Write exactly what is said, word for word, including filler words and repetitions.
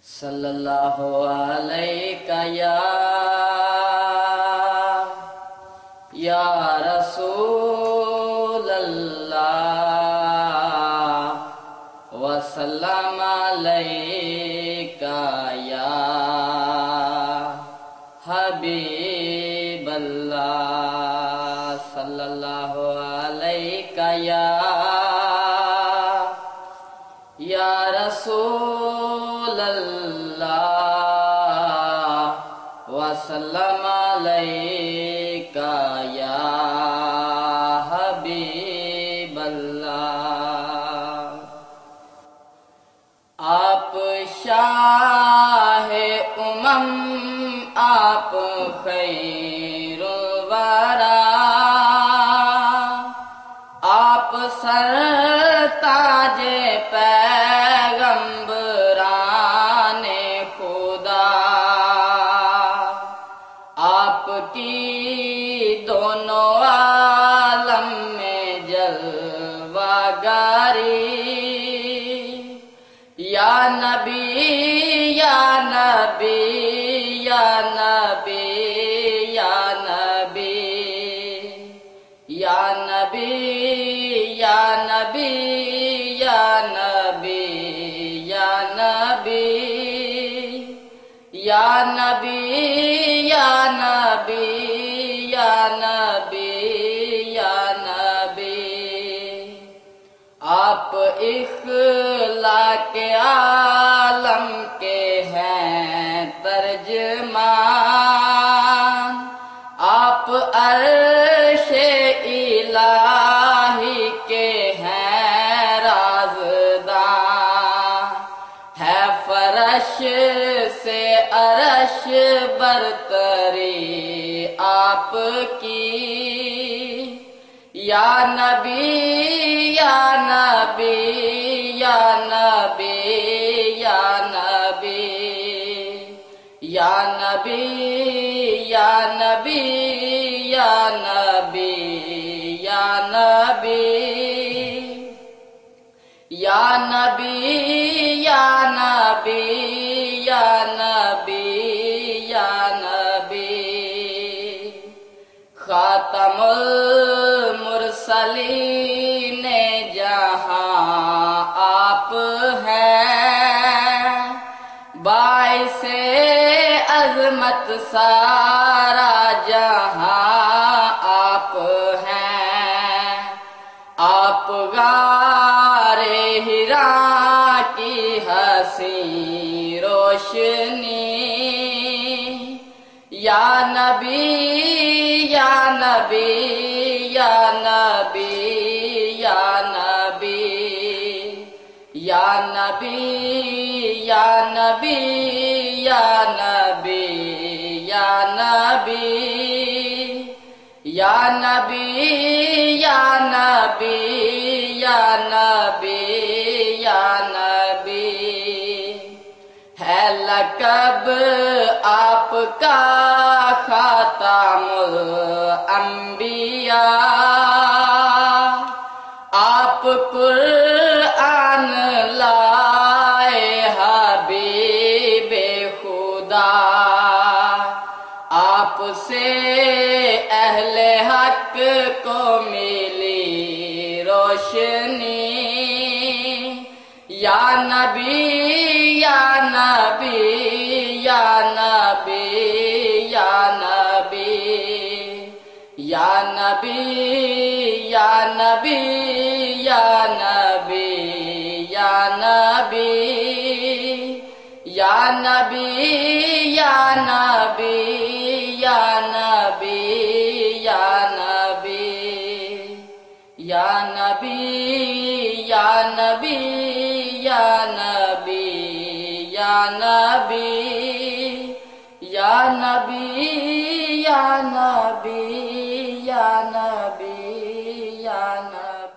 صلی اللہ علیہ یا یا رسول اللہ وسلم علیک یا حبیب اللہ صلی اللہ علیہ یا یا رسول اللہ وسلم علیک یا حبیب اللہ۔ آپ شاہ امم، آپ خیر الورا، آپ سرتاج پیغمبران خدا، آپ کی دونوں عالم میں جلوہ گاری، یا نبی یا نبی یا نبی یا نبی یا نبی یا نبی یا نبی یا نبی یا نبی یا نبی یا نبی یا نبی، آپ اخلاق عالم کے ہیں ترجمان، آپ عرش الہی کے ہیں رازداں، ہے فرش سے عرش برتری آپ کی، یا نبی یا نبی یا نبی یا نبی یا نبی یا نبی یا نبی یا نبی یا نبی یا نبی یا نبی یا نبی، خاتم المرسلین جہاں آپ ہیں، باعث عظمت سارا جہاں آپ ہیں، آپ غار حرا کی حسین روشنی، یا نبی یا نبی یا نبی یا نبی یا نبی یا نبی یا نبی یا نبی یا نبی یا نبی یا نبی یا نبی، ہے لقب آپ کا خاتم الانبیاء، آپ قرآن لائے حبیب خدا، آپ سے اہل حق کو ملی روشنی، یا نبی یا نبی یا نبی یا نبی یا نبی یا نبی یا نبی یا نبی یا نبی یا نبی یا نبی یا نبی یا نبی یا نبی یا نبی یا نبی یا نبی یا نبی یا نبی